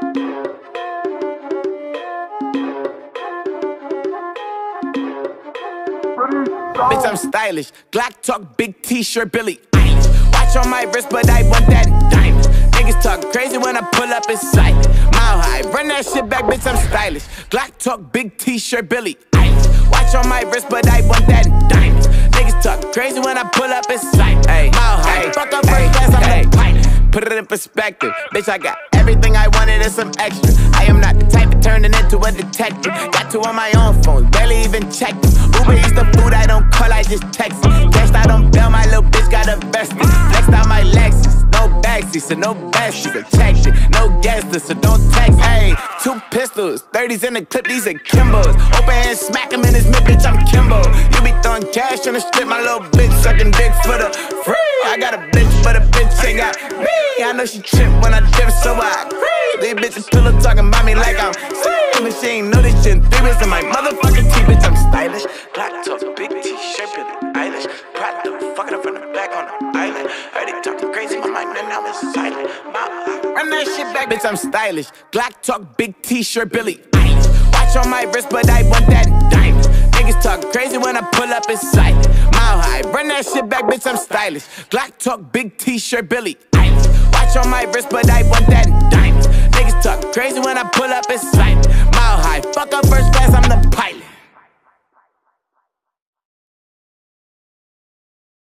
Bitch, I'm stylish. Glock talk, big t-shirt, Billy Eilish. Watch on my wrist, but I want that diamond. Niggas talk crazy when I pull up in sight. Mile high, run that shit back, bitch, I'm stylish. Glock talk, big t-shirt, Billy Eilish. Watch on my wrist, but I want that diamond. Niggas talk crazy when I pull up in sight. Mile high, fuck up first class, I'm the pilot. Put it in perspective, bitch, I got everything I wanted and some extra. I am not the type of turning into a detective. Got two on my own phone, barely even checked them. Uber Eats the food, I don't call, I just text it. Cashed out on bail, my little bitch got invested. Flexed out my Lexus, no backseat, so no besties. I checked it, no guesses, so don't text. Ayy, 2 pistols, 30s in the clip, these are Kimbos. Open hand, smack him in his mid, bitch, I'm Kimbo. You be throwing cash on the strip, my little bitch sucking dick for the free. I got a bitch, but a bitch ain't got me. I know she trip when I dip, so I agree. These bitches pillow talking about me like I'm sick. But she ain't know this shit in 3 weeks in my motherfucking teeth, bitch, I'm stylish. Black top, big t-shirt, Billie Eilish. Proud to fuck it up from the back on the island. Heard it talking crazy, my mind and now it's silent. Run that shit back, bitch, I'm stylish. Glock talk, big t-shirt, Billie Eilish. Watch on my wrist, but I want that diamond. Niggas talk crazy when I pull up in sight. Mile high, run that shit back, bitch, I'm stylish. Glock talk, big t-shirt, Billie Eilish. Watch on my wrist, but I want that diamond. Niggas talk crazy when I pull up in sight. Mile high, fuck up first.